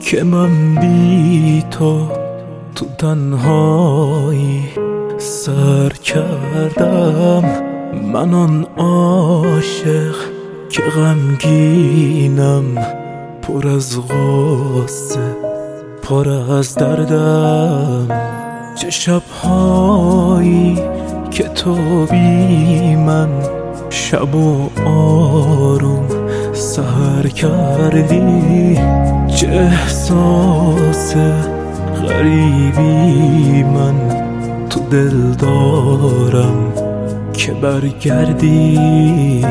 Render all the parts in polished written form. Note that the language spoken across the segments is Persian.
که من بی تو تنهایی سر کردم. من آن عاشق که غمگینم، پر از غصه، پر از دردم. چه شبهایی که تو بی من شب و آروم سحر کردی. چه احساس غریبی من تو دل دارم که برگردی.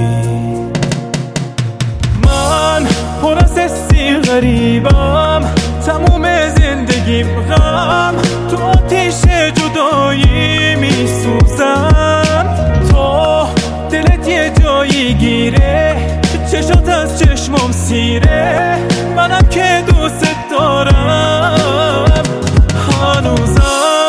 من پر از حسی غریبم، تموم زندگیم غم، تو آتیش جدایی میسوزم. تو دلت یه جایی گیره، چشات از چشمم سیره، منم که دوست دارم هنوزم.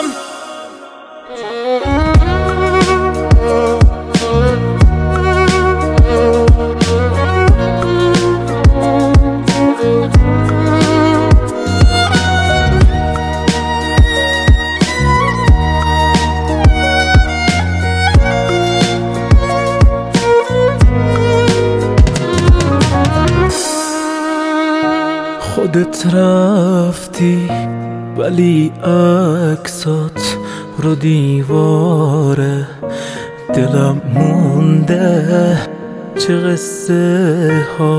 خودت رفتی ولی عکسات رو دیواره دلم مونده. چه قصه ها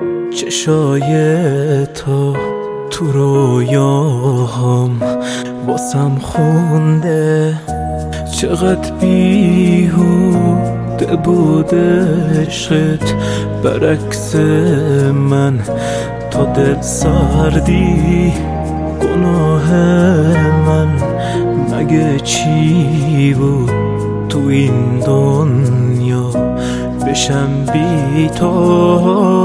چشای تو رویاهام واسم خونده. چقدر بیهوده بود عشقت، برعکس من تو دل سردی. گناه من مگه چی بود تو این دنیا بشم بی تو؟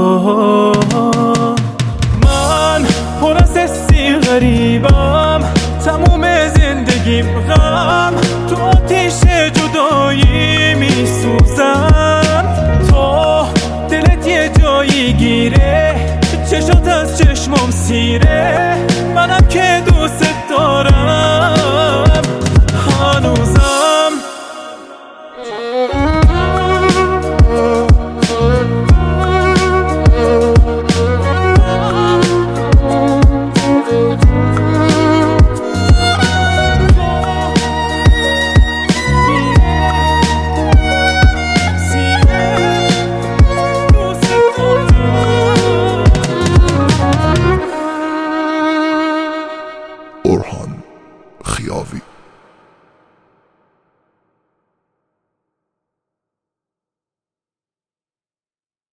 من پر از حسی غریبم، تموم زندگیم غم،